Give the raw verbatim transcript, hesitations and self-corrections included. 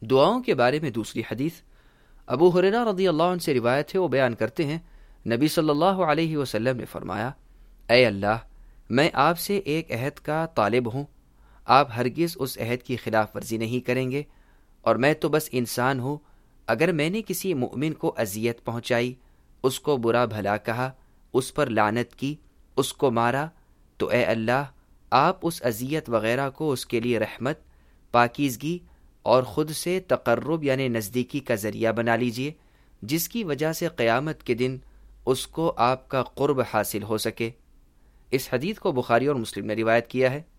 दुआओं के बारे में दूसरी हदीस अबू हुरैरा रज़ियल्लाहु अन्हु से रिवायत है। वो बयान करते हैं, नबी सल्लल्लाहु अलैहि वसल्लम ने फरमाया, ऐ अल्लाह, मैं आपसे एक अहद का तालिब हूँ, आप हरगिज़ उस अहद की खिलाफ वर्जी नहीं करेंगे, और मैं तो बस इंसान हूँ। अगर मैंने किसी मुमिन को अजियत पहुँचाई, उसको बुरा भला कहा, उस पर लानत की, उसको मारा, तो ए अल्लाह, आप उस अजियत वगैरह को उसके लिए रहमत, पाकीज़गी और ख़ुद से तक़र्रुब यानी नज़दीकी का ज़रिया बना लीजिए, जिसकी वजह से क़यामत के दिन उसको आपका क़ुर्ब हासिल हो सके। इस हदीस को बुखारी और मुस्लिम ने रिवायत किया है।